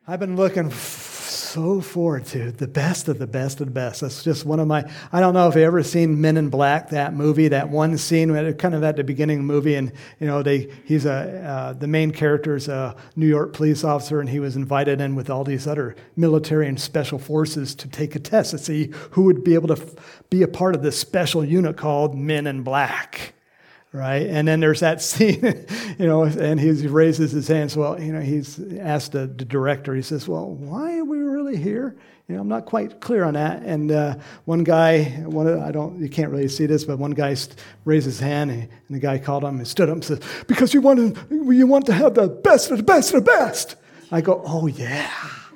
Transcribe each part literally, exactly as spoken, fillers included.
I've been looking f- so forward to the best of the best of the best. That's just one of my, I don't know if you've ever seen Men in Black, that movie, that one scene, kind of at the beginning of the movie, and, you know, they he's a, uh, the main character is a New York police officer, and he was invited in with all these other military and special forces to take a test to see who would be able to f- be a part of this special unit called Men in Black. Right, and then there's that scene, you know, and he raises his hands. Well, you know, he's asked the, the director. He says, "Well, why are we really here?" You know, I'm not quite clear on that. And uh, one guy, one of, I don't, you can't really see this, but one guy raised his hand, and, and the guy called him and stood up and says, "Because you want to, you want to have the best of the best of the best." I go, "Oh yeah."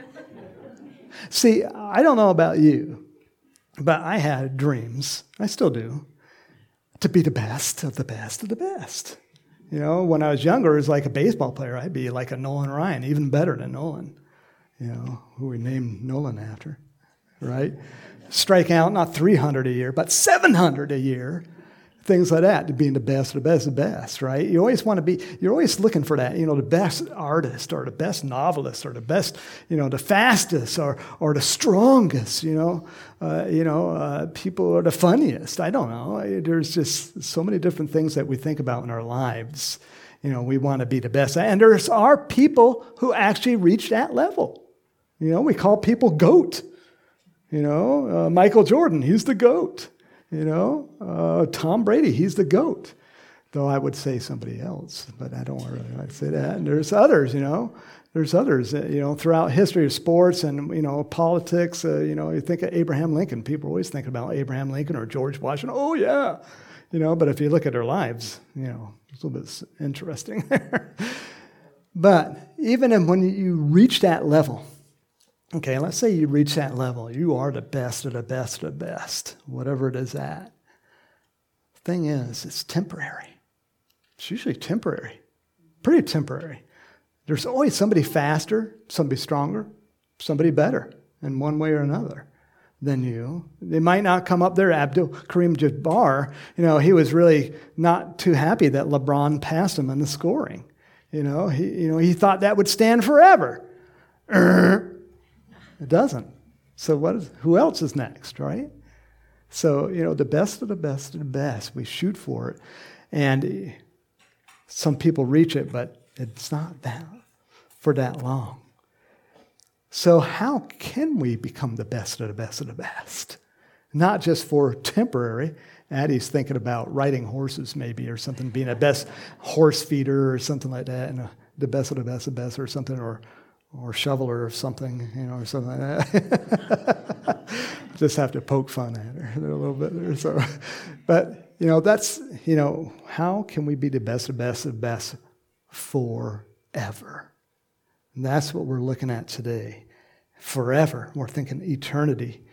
See, I don't know about you, but I had dreams. I still do. To be the best of the best of the best. You know, when I was younger, as like a baseball player, I'd be like a Nolan Ryan, even better than Nolan, you know, who we named Nolan after, right? Strike out not three hundred a year, but seven hundred a year. Things like that, to being the best of the best of the best, right? You always want to be, you're always looking for that, you know, the best artist or the best novelist or the best, you know, the fastest or or the strongest, you know. Uh, you know, uh, people are the funniest. I don't know. There's just so many different things that we think about in our lives. You know, we want to be the best. And there's are people who actually reach that level. You know, we call people GOAT. You know, uh, Michael Jordan, he's the GOAT. You know, uh, Tom Brady, he's the GOAT. Though I would say somebody else, but I don't really like to say that. And there's others, you know. There's others, you know, throughout history of sports and, you know, politics. Uh, you know, you think of Abraham Lincoln. People are always thinking about Abraham Lincoln or George Washington. Oh, yeah. You know, but if you look at their lives, you know, it's a little bit interesting there. But even when you reach that level, okay, let's say you reach that level. You are the best of the best of the best, whatever it is at. Thing is, it's temporary. It's usually temporary, pretty temporary. There's always somebody faster, somebody stronger, somebody better in one way or another than you. They might not come up there. Abdul Karim Jabbar, you know, he was really not too happy that LeBron passed him in the scoring. You know, he, you know, he thought that would stand forever. It doesn't. So what is, who else is next, right? So, you know, the best of the best of the best. We shoot for it. And some people reach it, but it's not that for that long. So how can we become the best of the best of the best? Not just for temporary. Addie's thinking about riding horses maybe or something, being a best horse feeder or something like that, and a, the best of the best of the best or something, or or shoveler or something, you know, or something like that. Just have to poke fun at her a little bit there. So, but, you know, that's, you know, how can we be the best of the best of the best forever? And that's what we're looking at today. Forever. We're thinking eternity.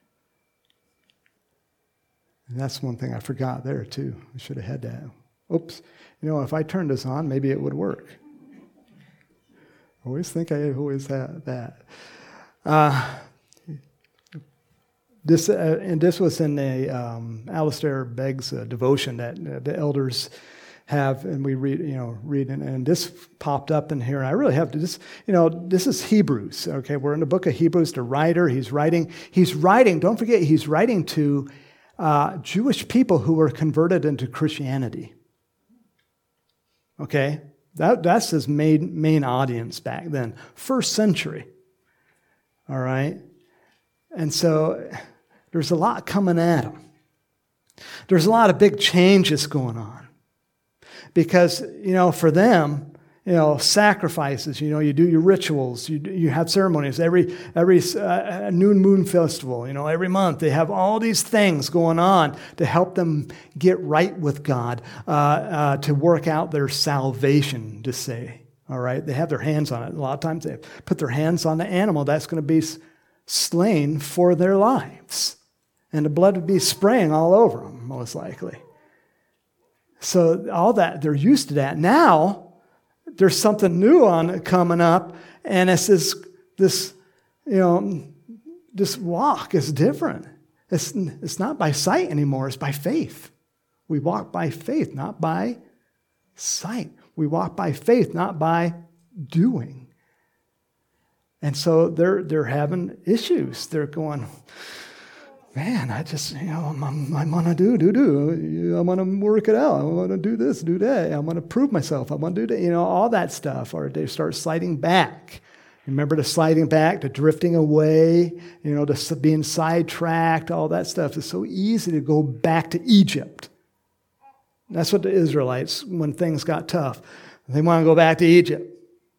And that's one thing I forgot there, too. I should have had that. Oops. You know, if I turned this on, maybe it would work. I always think I always had that. Uh, this uh, and this was in a um, Alistair Begg's uh, devotion that uh, the elders have, and we read, you know, read, and, and this popped up in here. And I really have to just, you know, this is Hebrews. Okay, we're in the book of Hebrews. The writer, he's writing. He's writing. Don't forget, he's writing to uh, Jewish people who were converted into Christianity. Okay. That, that's his main, main audience back then, first century, all right? And so there's a lot coming at him. There's a lot of big changes going on because, you know, for them, you know, sacrifices, you know, you do your rituals, you you have ceremonies, every every uh, new moon festival, you know, every month they have all these things going on to help them get right with God, uh, uh, to work out their salvation, to say, all right? They have their hands on it. A lot of times they put their hands on the animal that's going to be slain for their lives. And the blood would be spraying all over them, most likely. So all that, they're used to that. Now, there's something new on coming up, and it's this, this, you know, this walk is different. It's, it's not by sight anymore, it's by faith. We walk by faith, not by sight. We walk by faith, not by doing. And so they're they're having issues. They're going, man, I just, you know, I'm, I'm going to do, do, do. I'm going to work it out. I'm going to do this, do that. I'm going to prove myself. I'm going to do that, you know, all that stuff. Or they start sliding back. Remember the sliding back, the drifting away, you know, the being sidetracked, all that stuff. It's so easy to go back to Egypt. That's what the Israelites, when things got tough, they want to go back to Egypt.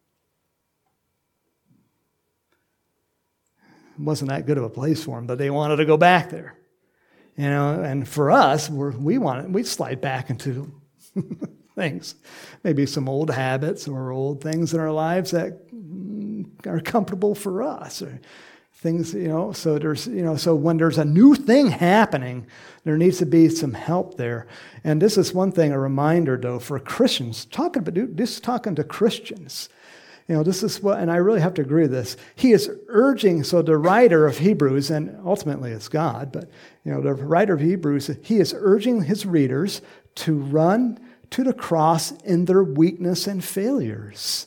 It wasn't that good of a place for them, but they wanted to go back there. You know, and for us, we're, we want we slide back into things, maybe some old habits or old things in our lives that are comfortable for us, or things, you know. So there's, you know, so when there's a new thing happening, there needs to be some help there. And this is one thing, a reminder though, for Christians. Talking about this, talking to Christians. You know, this is what, and I really have to agree with this. He is urging, so the writer of Hebrews, and ultimately it's God, but, you know, the writer of Hebrews, he is urging his readers to run to the cross in their weakness and failures.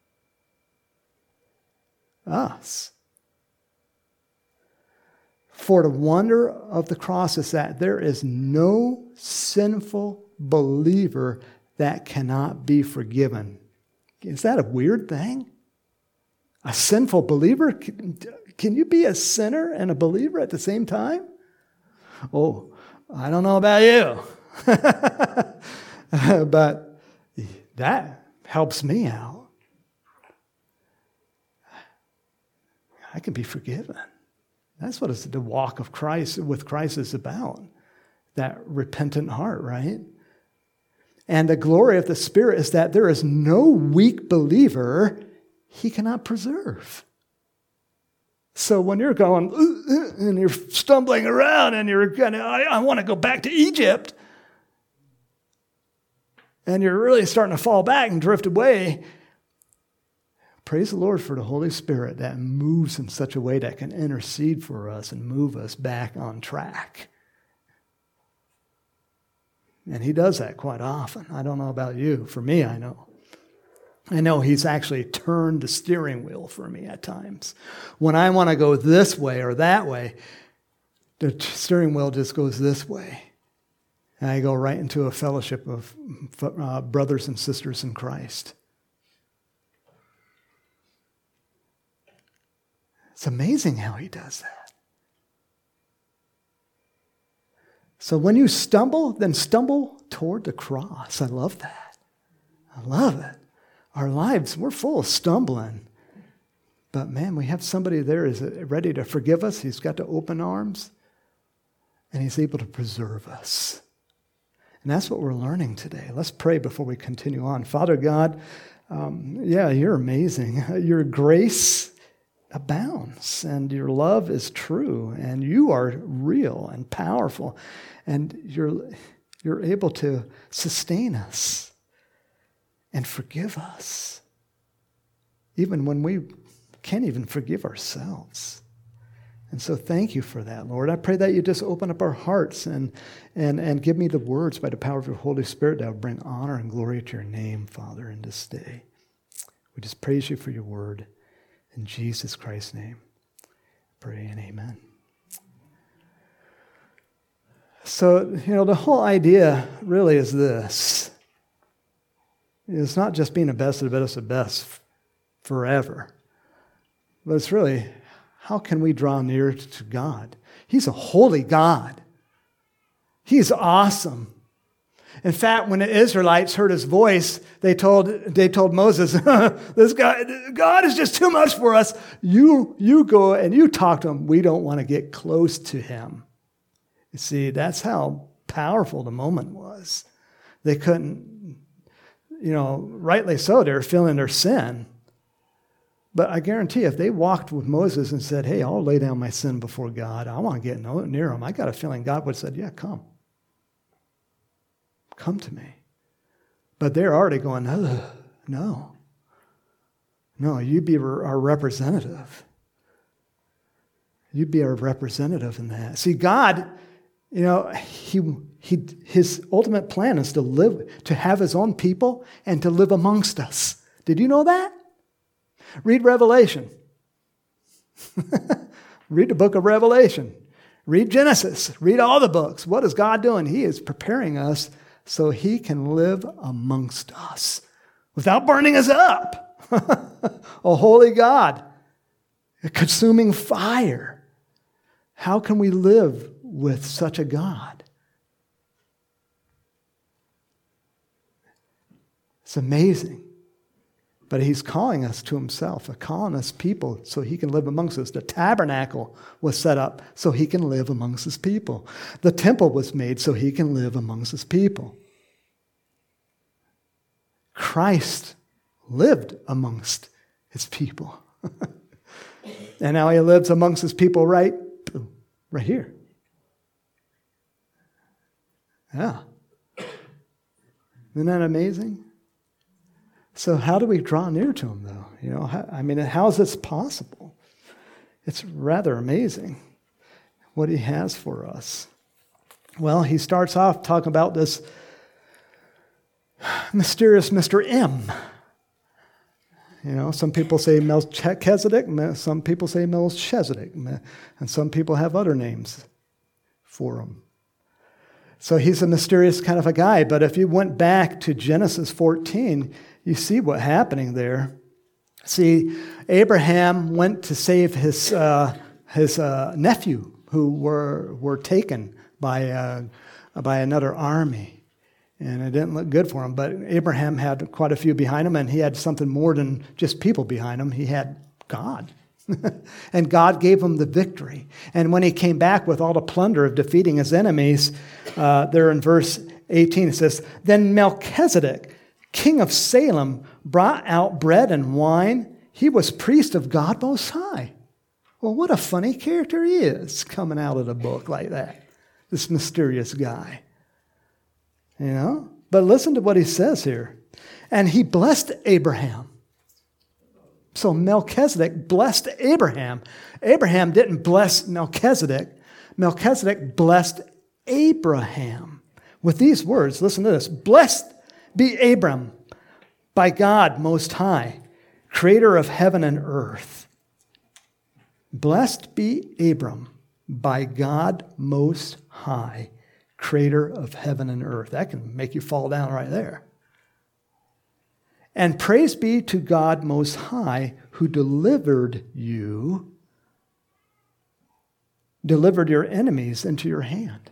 Us. For the wonder of the cross is that there is no sinful believer that cannot be forgiven. Is that a weird thing? A sinful believer? Can, can you be a sinner and a believer at the same time? Oh, I don't know about you. But that helps me out. I can be forgiven. That's what the walk of Christ with Christ is about. That repentant heart, right? And the glory of the Spirit is that there is no weak believer he cannot preserve. So when you're going, and you're stumbling around and you're going, I, I want to go back to Egypt, and you're really starting to fall back and drift away, praise the Lord for the Holy Spirit that moves in such a way that can intercede for us and move us back on track. And he does that quite often. I don't know about you. For me, I know. I know he's actually turned the steering wheel for me at times. When I want to go this way or that way, the steering wheel just goes this way. And I go right into a fellowship of uh, brothers and sisters in Christ. It's amazing how he does that. So when you stumble, then stumble toward the cross. I love that. I love it. Our lives, we're full of stumbling. But man, we have somebody there who's ready to forgive us. He's got the open arms. And he's able to preserve us. And that's what we're learning today. Let's pray before we continue on. Father God, um, yeah, you're amazing. Your grace abounds, and your love is true, and you are real and powerful, and you're you're able to sustain us and forgive us, even when we can't even forgive ourselves. And so thank you for that, Lord. I pray that you just open up our hearts and and and give me the words by the power of your Holy Spirit that will bring honor and glory to your name, Father, in this day. We just praise you for your word. In Jesus Christ's name, pray and amen. So, you know, the whole idea really is this. It's not just being the best of the best of the best forever. But it's really, how can we draw near to God? He's a holy God. He's awesome. In fact, when the Israelites heard his voice, they told they told Moses, "This guy, God is just too much for us. You you go and you talk to him. We don't want to get close to him." You see, that's how powerful the moment was. They couldn't, you know, rightly so. They were feeling their sin. But I guarantee if they walked with Moses and said, "Hey, I'll lay down my sin before God. I want to get near him," I got a feeling God would have said, "Yeah, come. Come to me." But they're already going, oh, no. No, you be our representative. You be our representative in that. See, God, you know, he, he, his ultimate plan is to live, to have his own people and to live amongst us. Did you know that? Read Revelation. Read the book of Revelation. Read Genesis. Read all the books. What is God doing? He is preparing us so he can live amongst us without burning us up. A holy God, a consuming fire. How can we live with such a God? It's amazing. But he's calling us to himself, calling us people so he can live amongst us. The tabernacle was set up so he can live amongst his people. The temple was made so he can live amongst his people. Christ lived amongst his people. And now he lives amongst his people right, right here. Yeah. Isn't that amazing? So how do we draw near to him, though? You know, how, I mean, how is this possible? It's rather amazing what he has for us. Well, he starts off talking about this mysterious Mister M. You know, some people say Melchizedek, some people say Melchizedek, and some people have other names for him. So he's a mysterious kind of a guy. But if you went back to Genesis fourteen, you see what's happening there. See, Abraham went to save his uh, his uh, nephew who were were taken by uh, by another army, and it didn't look good for him. But Abraham had quite a few behind him, and he had something more than just people behind him. He had God. And God gave him the victory. And when he came back with all the plunder of defeating his enemies, uh, there in verse eighteen it says, "Then Melchizedek, king of Salem, brought out bread and wine. He was priest of God Most High." Well, what a funny character he is coming out of the book like that. This mysterious guy. You know? But listen to what he says here. "And he blessed Abraham." So Melchizedek blessed Abraham. Abraham didn't bless Melchizedek. Melchizedek blessed Abraham. With these words, listen to this. "Blessed be Abram by God Most High, creator of heaven and earth." Blessed be Abram by God Most High, creator of heaven and earth. That can make you fall down right there. "And praise be to God Most High, who delivered you, delivered your enemies into your hand."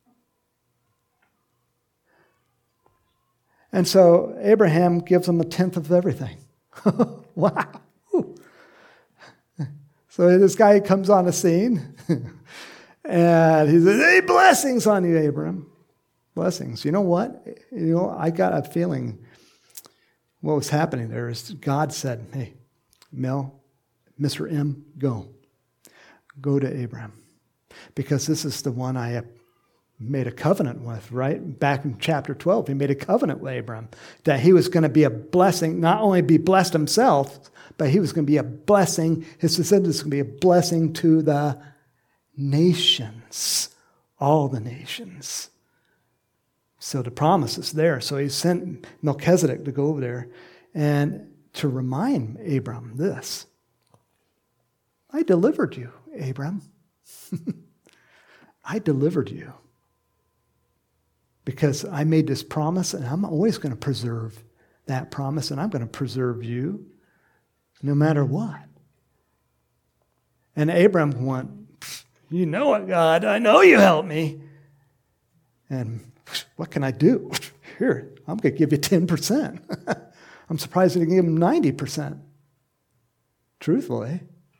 And so Abraham gives them a tenth of everything. Wow. So this guy comes on the scene, and he says, "Hey, blessings on you, Abraham. Blessings." You know what? You know, I got a feeling what was happening there is God said, "Hey, Mel, Mister M, go. Go to Abraham. Because this is the one I have made a covenant with," right? Back in chapter twelve, he made a covenant with Abraham that he was going to be a blessing, not only be blessed himself, but he was going to be a blessing, his descendants going to be a blessing to the nations, all the nations. So the promise is there. So he sent Melchizedek to go over there and to remind Abram this. "I delivered you, Abram. I delivered you. Because I made this promise, and I'm always going to preserve that promise, and I'm going to preserve you no matter what." And Abram went, "You know it, God. I know you helped me. And what can I do? Here, I'm going to give you ten percent. I'm surprised he didn't give him ninety percent. Truthfully.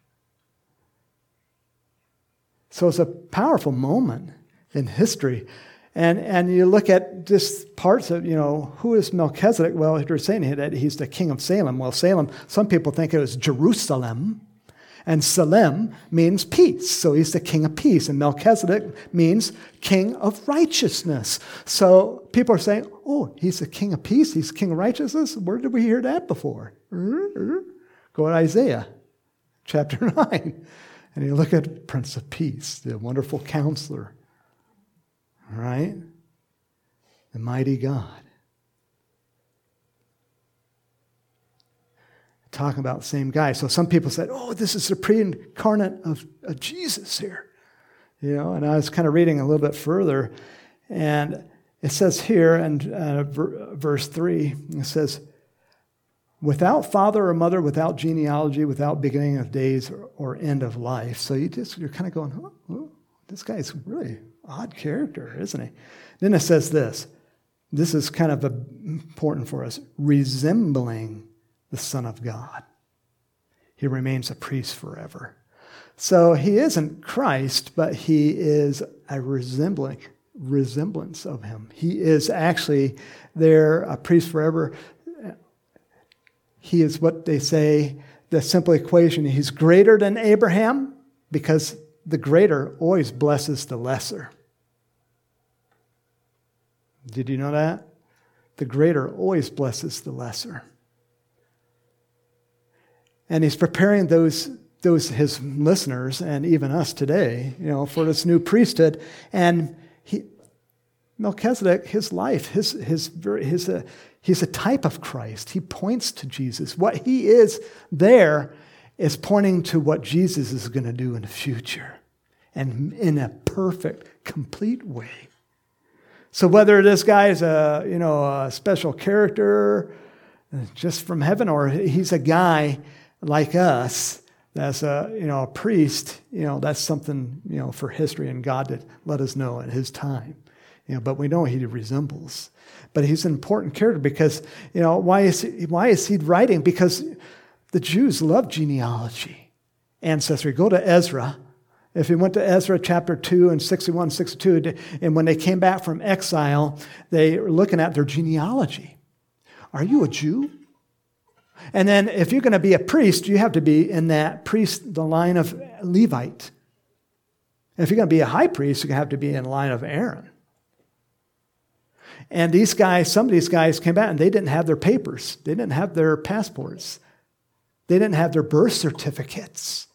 So it's a powerful moment in history. And and you look at just parts of, you know, who is Melchizedek? Well, they're saying that he's the king of Salem. Well, Salem, some people think it was Jerusalem. And Salem means peace. So he's the king of peace. And Melchizedek means king of righteousness. So people are saying, oh, he's the king of peace. He's the king of righteousness. Where did we hear that before? Go to Isaiah chapter nine. And you look at Prince of Peace, the wonderful counselor. Right? The mighty God. talking about the same guy. So some people said, oh, this is the pre-incarnate of, of Jesus here. You know, and I was kind of reading a little bit further, and it says here in uh, ver- verse three, it says, without father or mother, without genealogy, without beginning of days or, or end of life. So you just, you're kind of going, oh, oh, this guy's really odd character, isn't he? Then it says this. This is kind of a, important for us. Resembling the Son of God. He remains a priest forever. So he isn't Christ, but he is a resembling, resemblance of him. He is actually there, a priest forever. He is what they say, the simple equation. He's greater than Abraham because the greater always blesses the lesser. Did you know that? The greater always blesses the lesser. And he's preparing those, those his listeners and even us today, you know, for this new priesthood. And he, Melchizedek, his life, his his his uh, he's a type of Christ. He points to Jesus. What he is there is pointing to what Jesus is going to do in the future, and in a perfect, complete way. So whether this guy is a, you know, a special character just from heaven, or he's a guy like us that's a, you know, a priest, you know, that's something, you know, for history and God to let us know at his time. You know, but we know he resembles. But he's an important character because, you know, why is he, why is he writing? Because the Jews love genealogy, ancestry. Go to Ezra. If you went to Ezra chapter two and sixty-one, sixty-two, and when they came back from exile, they were looking at their genealogy. Are you a Jew? And then if you're going to be a priest, you have to be in that priest, the line of Levite. And if you're going to be a high priest, you have to be in the line of Aaron. And these guys, some of these guys came back and they didn't have their papers. They didn't have their passports. They didn't have their birth certificates.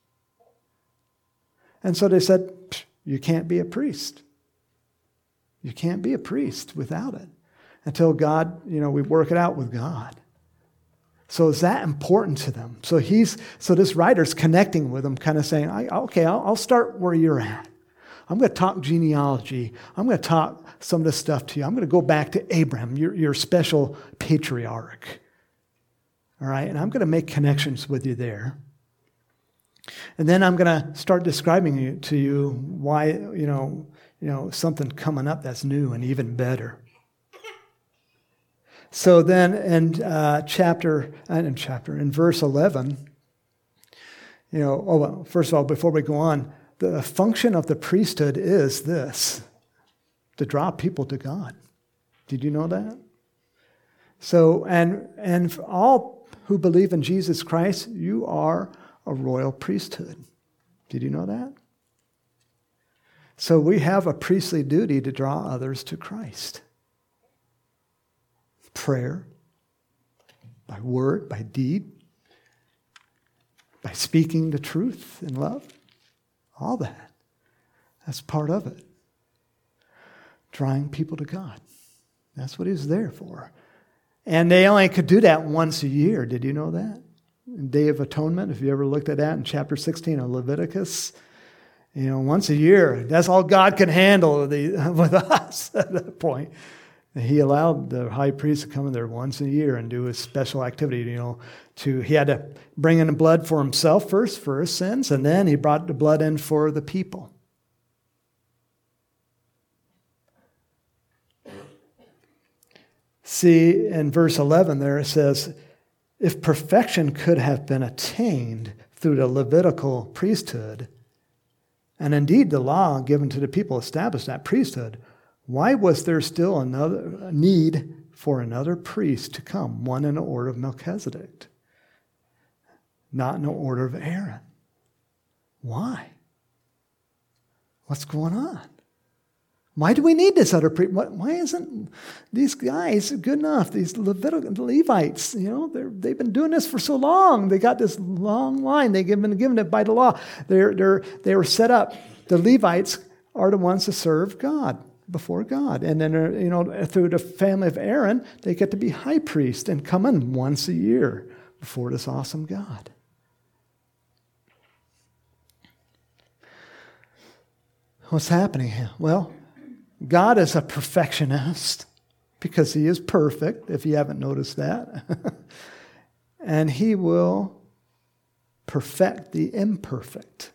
And so they said, you can't be a priest. You can't be a priest without it. Until God, you know, we work it out with God. So is that important to them? So he's, so this writer's connecting with them, kind of saying, I, okay, I'll, I'll start where you're at. I'm going to talk genealogy. I'm going to talk some of this stuff to you. I'm going to go back to Abraham, your, your special patriarch. All right, and I'm going to make connections with you there. And then I'm going to start describing you, to you why, you know, you know, something coming up that's new and even better. So then in uh, chapter, and in chapter, in verse eleven, you know, oh, well, first of all, before we go on, the function of the priesthood is this, to draw people to God. Did you know that? So, and and for all who believe in Jesus Christ, you are a royal priesthood. Did you know that? So we have a priestly duty to draw others to Christ. Prayer, by word, by deed, by speaking the truth in love. All that. That's part of it. Drawing people to God. That's what he's there for. And they only could do that once a year. Did you know that? Day of Atonement, if you ever looked at that in chapter sixteen of Leviticus, you know, once a year. That's all God can handle the, with us at that point. And he allowed the high priest to come in there once a year and do a special activity, you know, to, he had to bring in the blood for himself first, for his sins, and then he brought the blood in for the people. See, in verse eleven there it says, if perfection could have been attained through the Levitical priesthood, and indeed the law given to the people established that priesthood, why was there still another need for another priest to come, one in the order of Melchizedek, not in the order of Aaron? Why? What's going on? Why do we need this other priest? Why isn't these guys good enough? These Levitical Levites, you know, they're, they've been doing this for so long. They got this long line. They've been given it by the law. They're, they're, they were set up. The Levites are the ones to serve God, before God. And then, you know, through the family of Aaron, they get to be high priest and come in once a year before this awesome God. What's happening here? Well, God is a perfectionist because he is perfect, if you haven't noticed that. And he will perfect the imperfect.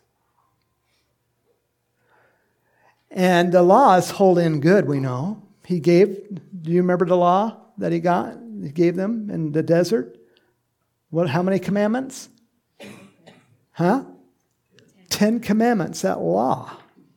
And the law is holy and good, we know. He gave, do you remember the law that he got? He gave them in the desert. What? How many commandments? Huh? Ten commandments, that law.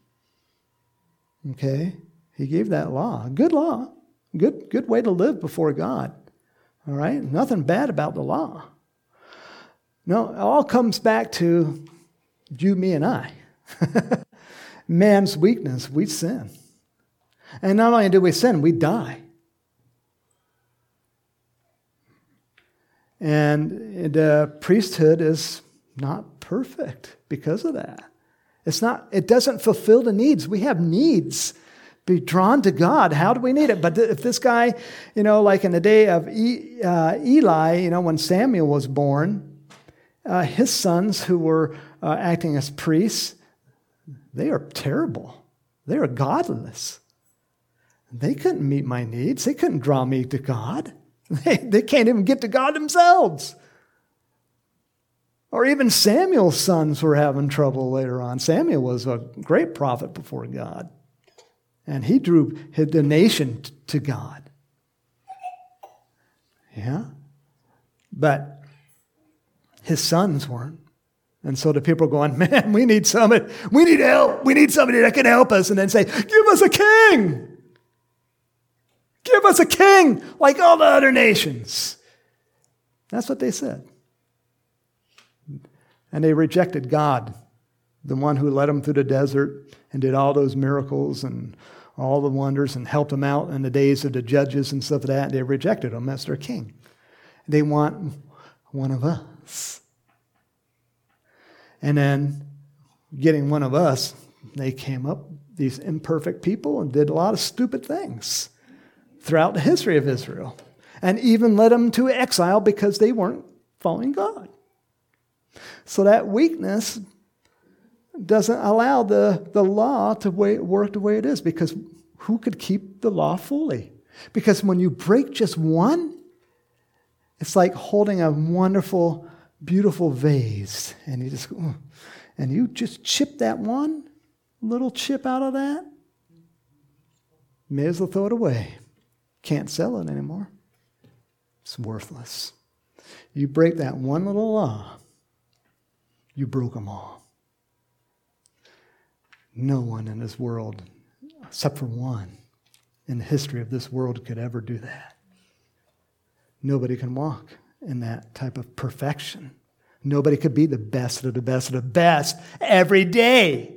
Okay? He gave that law. Good law. Good, good way to live before God. All right? Nothing bad about the law. No, it all comes back to you, me, and I. Man's weakness, we sin. And not only do we sin, we die. And the priesthood is not perfect because of that. It's not, it doesn't fulfill the needs. We have needs. Be drawn to God. How do we need it? But if this guy, you know, like in the day of e, uh, Eli, you know, when Samuel was born, uh, his sons who were uh, acting as priests, they are terrible. They are godless. They couldn't meet my needs. They couldn't draw me to God. They, they can't even get to God themselves. Or even Samuel's sons were having trouble later on. Samuel was a great prophet before God. And he drew the nation to God. Yeah? But his sons weren't. And so the people are going, man, we need somebody. We need help. We need somebody that can help us. And then say, give us a king. Give us a king like all the other nations. That's what they said. And they rejected God, the one who led them through the desert and did all those miracles and all the wonders and helped them out in the days of the judges and stuff like that. They rejected him as their king. They want one of us. And then getting one of us, they came up, these imperfect people, and did a lot of stupid things throughout the history of Israel. And even led them to exile because they weren't following God. So that weakness doesn't allow the, the law to way, work the way it is, because who could keep the law fully? Because when you break just one, it's like holding a wonderful, beautiful vase, and you just and you just chip that one little chip out of that, may as well throw it away. Can't sell it anymore. It's worthless. You break that one little law, you broke them all. No one in this world, except for one, in the history of this world could ever do that. Nobody can walk in that type of perfection. Nobody could be the best of the best of the best every day.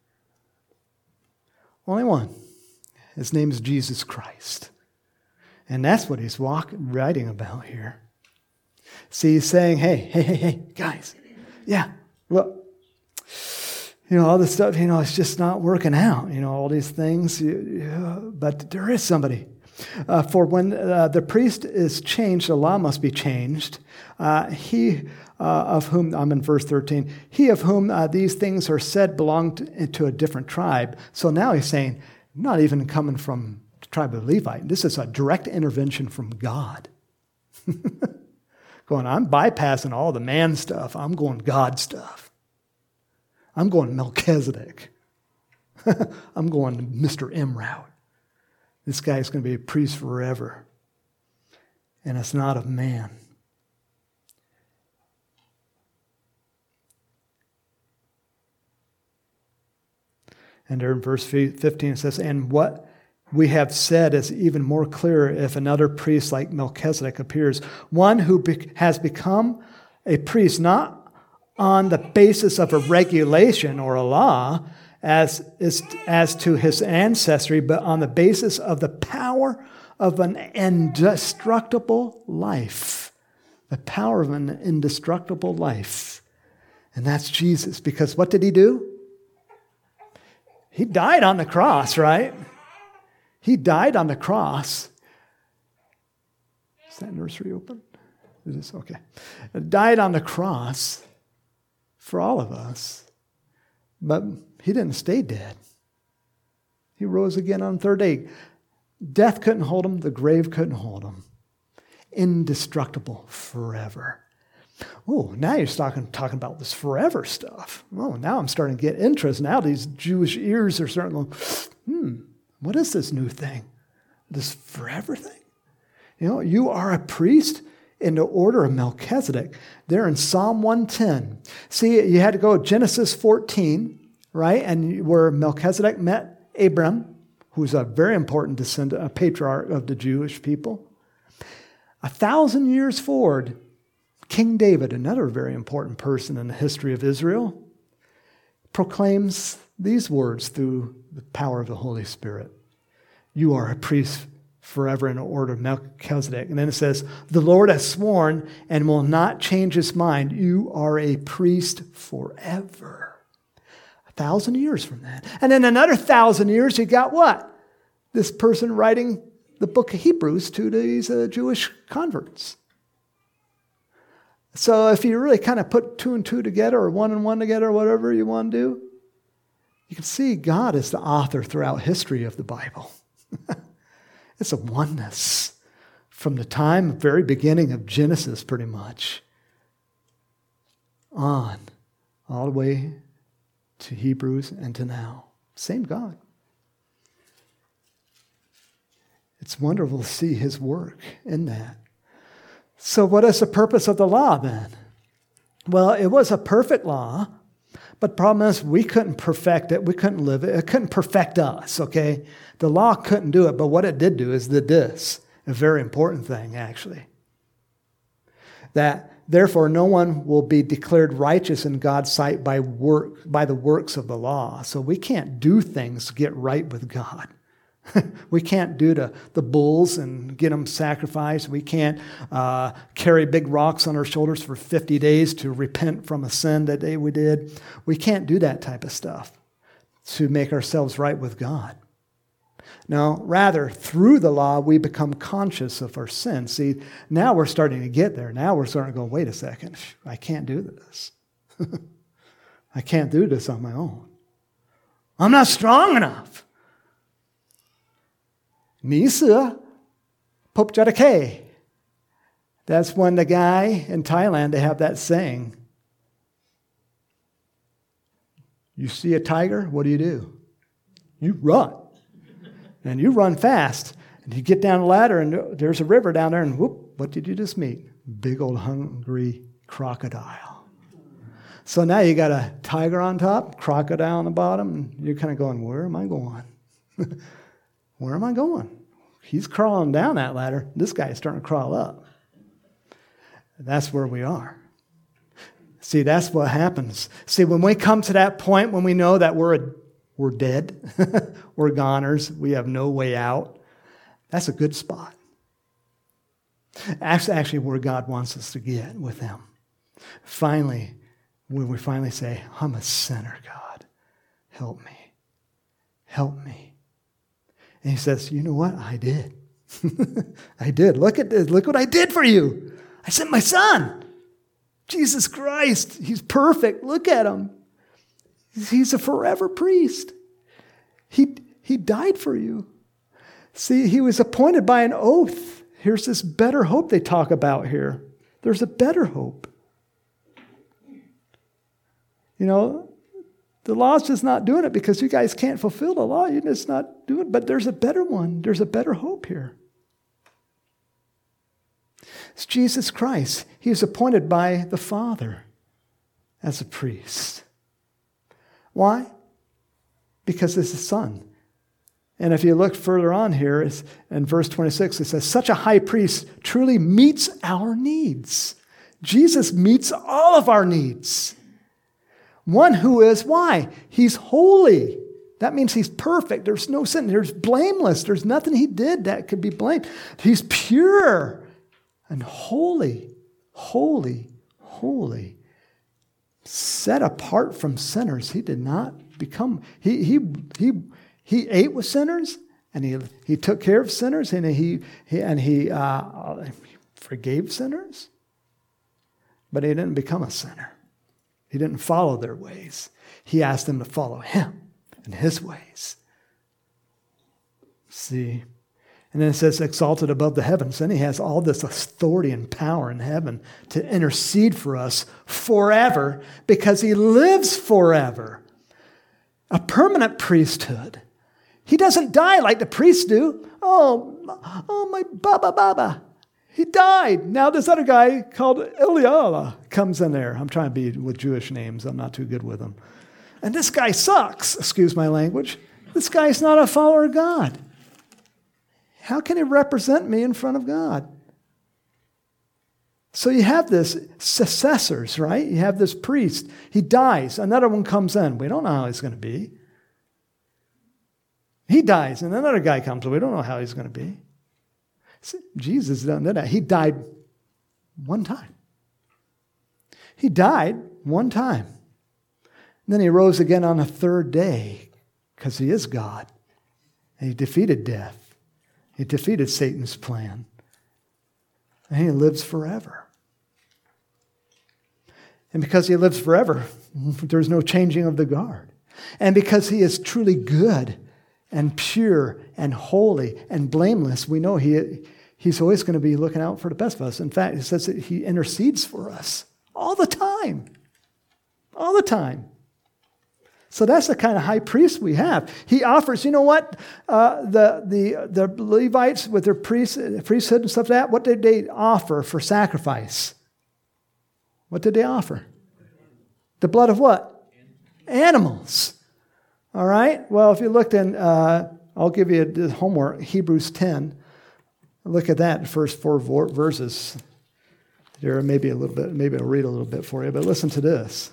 Only one. His name is Jesus Christ. And that's what he's walking, writing about here. See, he's saying, hey, hey, hey, hey, guys, yeah, look, you know, all this stuff, you know, it's just not working out, you know, all these things. But there is somebody. Uh, for when uh, the priest is changed, the law must be changed. Uh, he uh, of whom, I'm in verse thirteen, he of whom uh, these things are said belonged to a different tribe. So now he's saying, not even coming from the tribe of Levite. This is a direct intervention from God. Going, I'm bypassing all the man stuff. I'm going God stuff. I'm going Melchizedek. I'm going Mister M route. This guy's going to be a priest forever. And it's not of man. And there in verse fifteen it says, and what we have said is even more clear if another priest like Melchizedek appears, one who be- has become a priest not on the basis of a regulation or a law, as is as to his ancestry, but on the basis of the power of an indestructible life. The power of an indestructible life. And that's Jesus. Because what did he do? He died on the cross, right? He died on the cross. Is that nursery open? Is this okay? Died on the cross for all of us. But he didn't stay dead. He rose again on the third day. Death couldn't hold him. The grave couldn't hold him. Indestructible forever. Oh, now you're talking, talking about this forever stuff. Oh, now I'm starting to get interest. Now these Jewish ears are starting to, hmm, what is this new thing? This forever thing? You know, you are a priest in the order of Melchizedek. There in Psalm one ten. See, you had to go to Genesis fourteen, right? And where Melchizedek met Abram, who's a very important descendant, a patriarch of the Jewish people. A thousand years forward, King David, another very important person in the history of Israel, proclaims these words through the power of the Holy Spirit. You are a priest forever in the order of Melchizedek. And then it says, the Lord has sworn and will not change his mind. You are a priest forever. A thousand years from that. And then another thousand years, you got what? This person writing the book of Hebrews to these uh, Jewish converts. So if you really kind of put two and two together or one and one together or whatever you want to do, you can see God is the author throughout history of the Bible. It's a oneness from the time, very beginning of Genesis pretty much, on, all the way to Hebrews and to now. Same God. It's wonderful to see his work in that. So what is the purpose of the law then? Well, it was a perfect law, but the problem is we couldn't perfect it. We couldn't live it. It couldn't perfect us, okay? The law couldn't do it, but what it did do is did this, a very important thing, actually. That, therefore, no one will be declared righteous in God's sight by work, by the works of the law. So we can't do things to get right with God. We can't do the, the bulls and get them sacrificed. We can't uh, carry big rocks on our shoulders for fifty days to repent from a sin that day we did. We can't do that type of stuff to make ourselves right with God. No, rather, through the law, we become conscious of our sin. See, now we're starting to get there. Now we're starting to go, wait a second, I can't do this. I can't do this on my own. I'm not strong enough. Misa Popjadake. That's when the guy in Thailand, they have that saying. You see a tiger, what do you do? You run. And you run fast. And you get down the ladder and there's a river down there and whoop, what did you just meet? Big old hungry crocodile. So now you got a tiger on top, crocodile on the bottom, and you're kind of going, where am I going? Where am I going? He's crawling down that ladder. This guy is starting to crawl up. That's where we are. See, that's what happens. See, when we come to that point when we know that we're a, we're dead, we're goners, we have no way out, that's a good spot. Actually, actually where God wants us to get with him. Finally, when we finally say, I'm a sinner, God. Help me. Help me. And he says, you know what? I did. I did. Look at this. Look what I did for you. I sent my son. Jesus Christ. He's perfect. Look at him. He's a forever priest. He, he died for you. See, he was appointed by an oath. Here's this better hope they talk about here. There's a better hope. You know, the law's just not doing it because you guys can't fulfill the law. You're just not doing it. But there's a better one. There's a better hope here. It's Jesus Christ. He was appointed by the Father as a priest. Why? Because it's his Son. And if you look further on here, it's, in verse twenty-six, it says, such a high priest truly meets our needs. Jesus meets all of our needs. One who is, why? He's holy. That means he's perfect. There's no sin. There's blameless. There's nothing he did that could be blamed. He's pure and holy, holy, holy. Set apart from sinners. He did not become, he he he he ate with sinners and he he took care of sinners and he, he and he uh, forgave sinners. But he didn't become a sinner. He didn't follow their ways. He asked them to follow him and his ways. See? And then it says exalted above the heavens. Then he has all this authority and power in heaven to intercede for us forever because he lives forever. A permanent priesthood. He doesn't die like the priests do. Oh, oh my Baba Baba. He died. Now this other guy called Eliala comes in there. I'm trying to be with Jewish names. I'm not too good with them. And this guy sucks. Excuse my language. This guy's not a follower of God. How can he represent me in front of God? So you have this successors, right? You have this priest. He dies. Another one comes in. We don't know how he's going to be. He dies, and another guy comes. We don't know how he's going to be. See, Jesus doesn't do that. He died one time. He died one time. And then he rose again on the third day because he is God. And he defeated death. He defeated Satan's plan. And he lives forever. And because he lives forever, there's no changing of the guard. And because he is truly good and pure and holy and blameless, we know he, he's always going to be looking out for the best of us. In fact, it says that he intercedes for us all the time. All the time. So that's the kind of high priest we have. He offers, you know what? Uh, the, the, the Levites with their priest, priesthood and stuff like that, what did they offer for sacrifice? What did they offer? The blood of what? Animals. All right? Well, if you looked in, uh, I'll give you the homework, Hebrews ten. Look at that, the first four verses. There, maybe a little bit, maybe I'll read a little bit for you, but listen to this.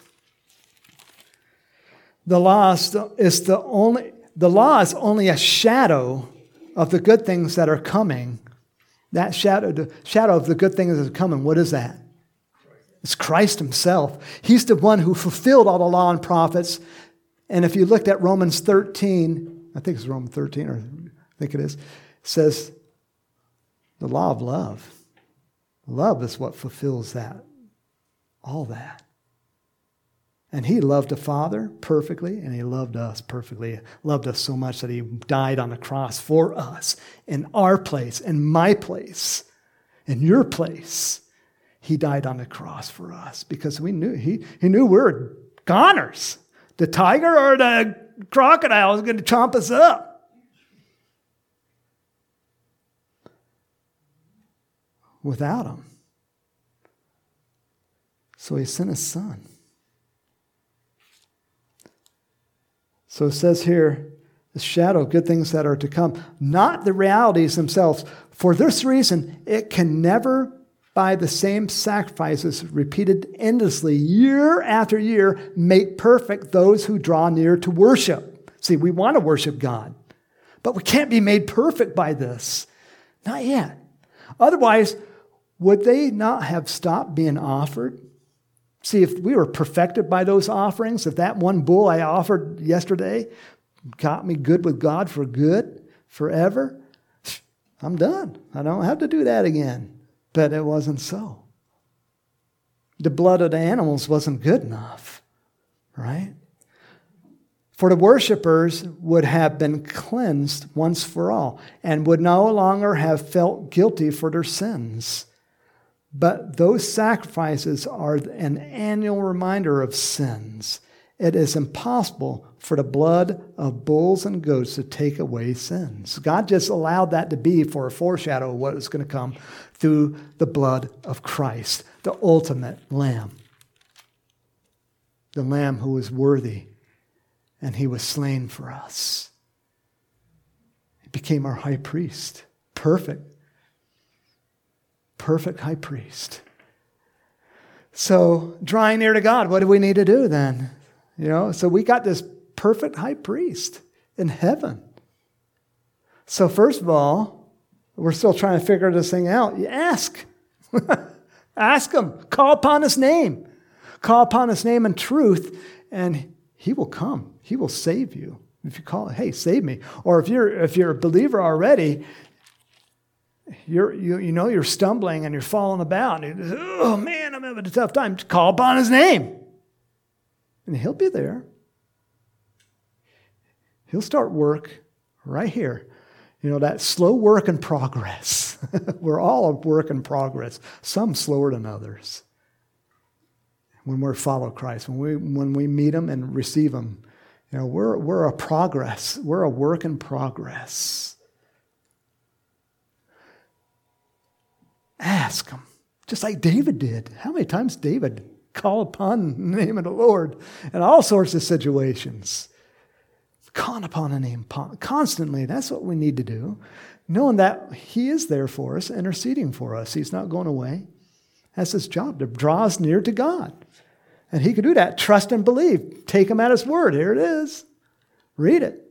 The law is the only, the law is only a shadow of the good things that are coming. That shadow, the shadow of the good things that are coming, what is that? It's Christ himself. He's the one who fulfilled all the law and prophets. And if you looked at Romans thirteen, I think it's Romans thirteen, or I think it is, it says the law of love. Love is what fulfills that, all that. And he loved the Father perfectly, and he loved us perfectly. He loved us so much that he died on the cross for us, in our place, in my place, in your place. He died on the cross for us because we knew he, he knew we were goners. The tiger or the crocodile is going to chomp us up. Without him. So he sent his son. So it says here, the shadow of good things that are to come, not the realities themselves. For this reason, it can never, by the same sacrifices repeated endlessly year after year, make perfect those who draw near to worship. See, we want to worship God, but we can't be made perfect by this. Not yet. Otherwise, would they not have stopped being offered? See, if we were perfected by those offerings, if that one bull I offered yesterday got me good with God for good, forever, I'm done. I don't have to do that again. But it wasn't so. The blood of the animals wasn't good enough, right? For the worshipers would have been cleansed once for all and would no longer have felt guilty for their sins. But those sacrifices are an annual reminder of sins. It is impossible for the blood of bulls and goats to take away sins. God just allowed that to be for a foreshadow of what is going to come through the blood of Christ, the ultimate Lamb. The Lamb who was worthy, and he was slain for us. He became our high priest, perfect. Perfect high priest. So, drawing near to God, what do we need to do then? You know, so we got this perfect high priest in heaven. So, first of all, we're still trying to figure this thing out. You ask. Ask him. Call upon his name. Call upon his name in truth, and he will come. He will save you. If you call, hey, save me. Or if you're if you're a believer already, you're, you, you know you're stumbling and you're falling about, and you're, oh man, I'm having a tough time, call upon his name. And he'll be there. He'll start work right here. You know, that slow work in progress. We're all a work in progress, some slower than others. When we follow Christ, when we when we meet him and receive him, you know, we're we're a progress. We're a work in progress. Ask him, just like David did. How many times David called upon the name of the Lord in all sorts of situations? Calling upon a name constantly. That's what we need to do. Knowing that he is there for us, interceding for us. He's not going away. That's his job, to draw us near to God. And he can do that. Trust and believe. Take him at his word. Here it is. Read it.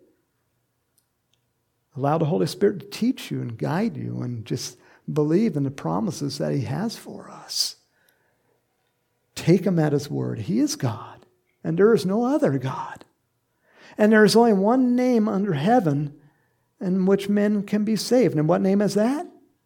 Allow the Holy Spirit to teach you and guide you, and just believe in the promises that he has for us. Take him at his word. He is God, and there is no other God. And there is only one name under heaven in which men can be saved. And what name is that?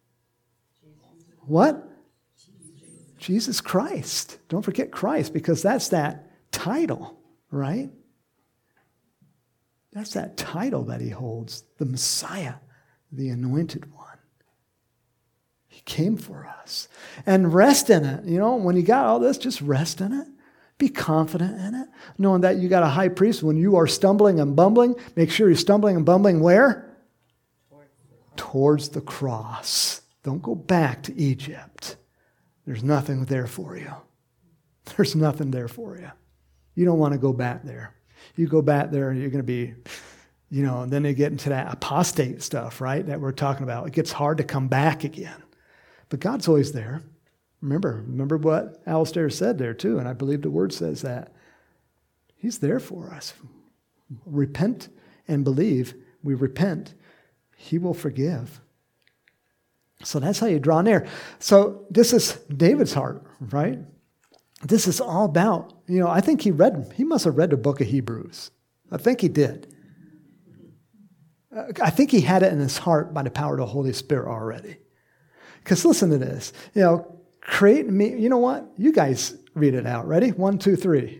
What? Jesus Christ. Don't forget Christ, because that's that title, right? That's that title that he holds, the Messiah, the Anointed One. He came for us. And rest in it. You know, when you got all this, just rest in it. Be confident in it. Knowing that you got a high priest, when you are stumbling and bumbling, make sure you're stumbling and bumbling where? Towards the cross. Don't go back to Egypt. There's nothing there for you. There's nothing there for you. You don't want to go back there. You go back there, you're going to be, you know, and then they get into that apostate stuff, right, that we're talking about. It gets hard to come back again. But God's always there. Remember, remember what Alistair said there too, and I believe the word says that. He's there for us. Repent and believe. We repent. He will forgive. So that's how you draw near. So this is David's heart, right? This is all about, you know, I think he read, he must have read the book of Hebrews. I think he did. I think he had it in his heart by the power of the Holy Spirit already. Because listen to this, you know, create me, you know what? You guys read it out. Ready? One, two, three.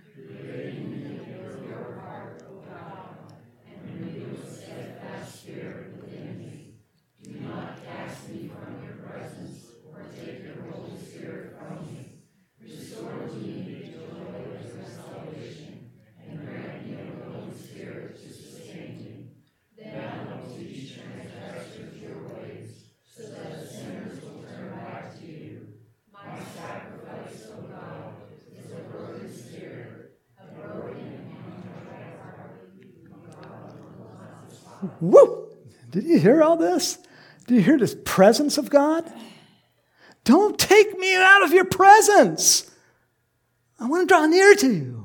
Woo! Did you hear all this? Did you hear this presence of God? Don't take me out of your presence. I want to draw near to you.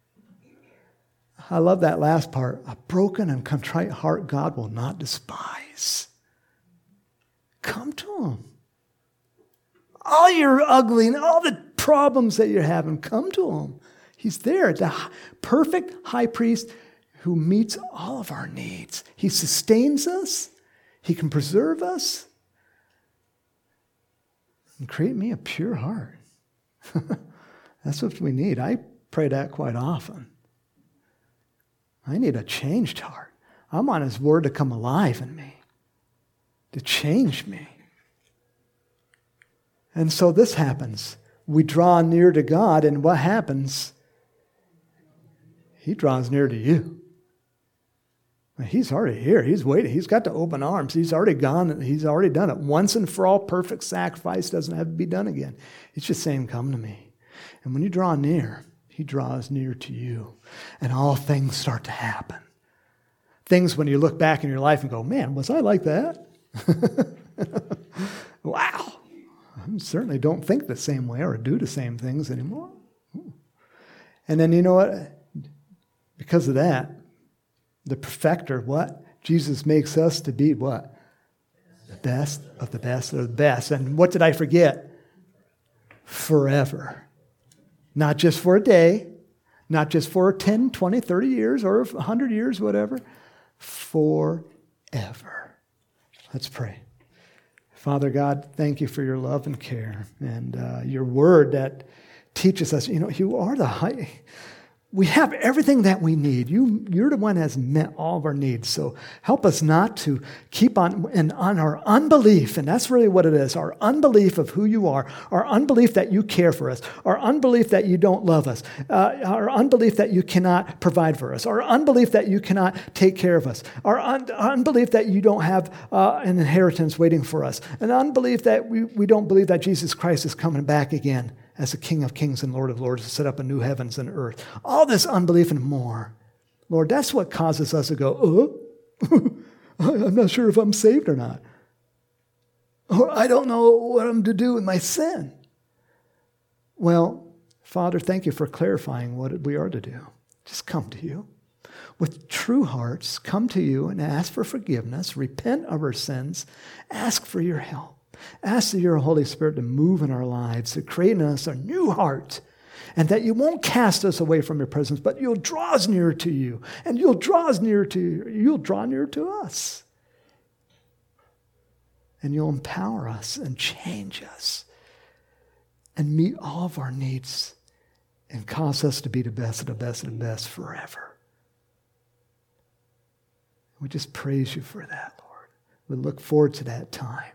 I love that last part. A broken and contrite heart God will not despise. Come to him. All your ugly and all the problems that you're having, come to him. He's there, the perfect high priest who meets all of our needs. He sustains us. He can preserve us. And create me a pure heart. That's what we need. I pray that quite often. I need a changed heart. I want his word to come alive in me, to change me. And so this happens. We draw near to God, and what happens? He draws near to you. He's already here. He's waiting. He's got the open arms. He's already gone. He's already done it. Once and for all, perfect sacrifice doesn't have to be done again. He's just saying, come to me. And when you draw near, he draws near to you. And all things start to happen. Things when you look back in your life and go, man, was I like that? Wow. I certainly don't think the same way or do the same things anymore. And then you know what? Because of that, the perfecter, what? Jesus makes us to be what? The best of the best of the best. And what did I forget? Forever. Not just for a day, not just for ten, twenty, thirty years or one hundred years, whatever. Forever. Let's pray. Father God, thank you for your love and care and uh, your word that teaches us, you know, you are the high. We have everything that we need. You, you're the one that has met all of our needs. So help us not to keep on, and on our unbelief, and that's really what it is, our unbelief of who you are, our unbelief that you care for us, our unbelief that you don't love us, uh, our unbelief that you cannot provide for us, our unbelief that you cannot take care of us, our un- unbelief that you don't have uh, an inheritance waiting for us, an unbelief that we, we don't believe that Jesus Christ is coming back again as the King of Kings and Lord of Lords to set up a new heavens and earth. All this unbelief and more. Lord, that's what causes us to go, oh, I'm not sure if I'm saved or not. Or I don't know what I'm to do with my sin. Well, Father, thank you for clarifying what we are to do. Just come to you. With true hearts, come to you and ask for forgiveness, repent of our sins, ask for your help. Ask your Holy Spirit to move in our lives, to create in us a new heart, and that you won't cast us away from your presence, but you'll draw us nearer to you, and you'll draw us nearer to you. You'll draw nearer to us. And you'll empower us and change us and meet all of our needs and cause us to be the best of the best of the best forever. We just praise you for that, Lord. We look forward to that time.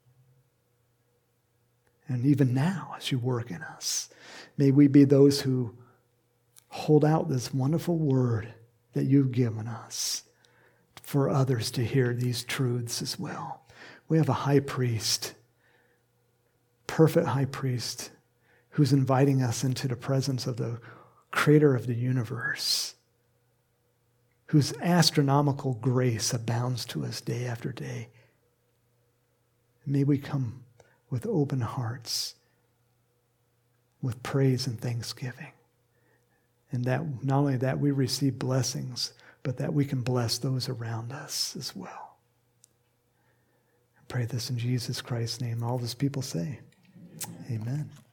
And even now, as you work in us, may we be those who hold out this wonderful word that you've given us for others to hear these truths as well. We have a high priest, perfect high priest, who's inviting us into the presence of the creator of the universe, whose astronomical grace abounds to us day after day. May we come with open hearts, with praise and thanksgiving. And that not only that we receive blessings, but that we can bless those around us as well. I pray this in Jesus Christ's name. All these people say, amen.